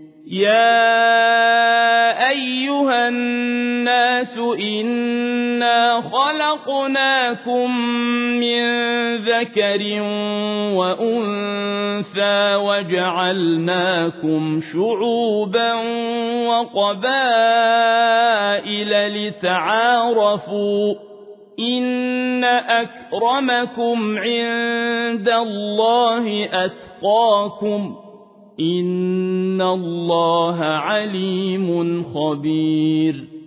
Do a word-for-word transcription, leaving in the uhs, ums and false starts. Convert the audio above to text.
يا أيها الناس إنا خلقناكم من ذكر وأنثى وجعلناكم شعوبا وقبائل لتعارفوا إن أكرمكم عند الله أتقاكم إن الله عليم خبير